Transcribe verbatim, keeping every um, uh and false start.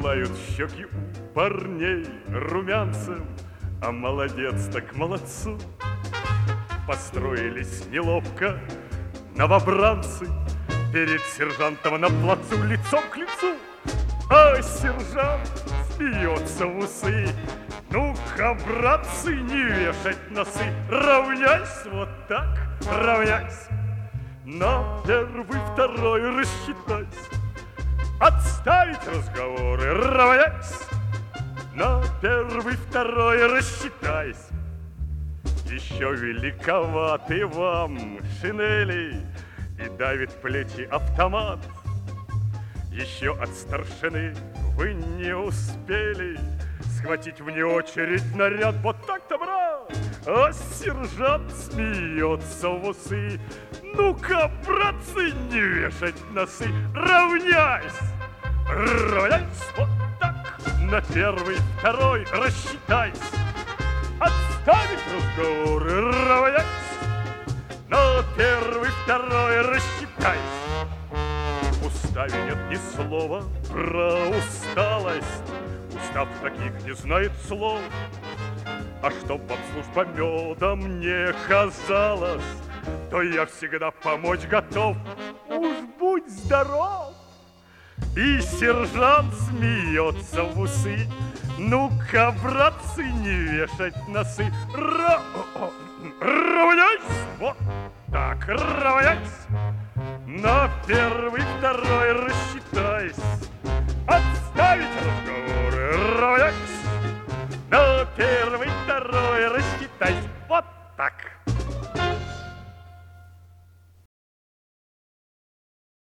Пылают щеки у парней румянцем, а молодец так молодцу. Построились неловко новобранцы перед сержантом на плацу лицом к лицу. А сержант смеется в усы. Ну-ка, братцы, не вешать носы. Равняйся, вот так, равняйся. На первый, второй рассчитайся. Отставить разговоры, равняйся. На первый, второй рассчитайся. Еще великоваты вам шинели, и давит плечи автомат. Еще от старшины вы не успели схватить вне очередь наряд. Вот так-то, брат! А сержант смеется в усы. Ну-ка, братцы, не вешать носы. Равняйся! Равняйся! Вот так! На первый, второй рассчитайся. Отставить разговоры, равняйся. На первый, второй рассчитайся. В уставе нет ни слова про усталость. Устав таких не знает слов. А чтоб вам служба медом не казалась, то я всегда помочь готов. Уж будь здоров! И сержант смеется в усы. Ну-ка, братцы, не вешать носы. Ра... Равняйся! Вот так, равняйся! На первый, второй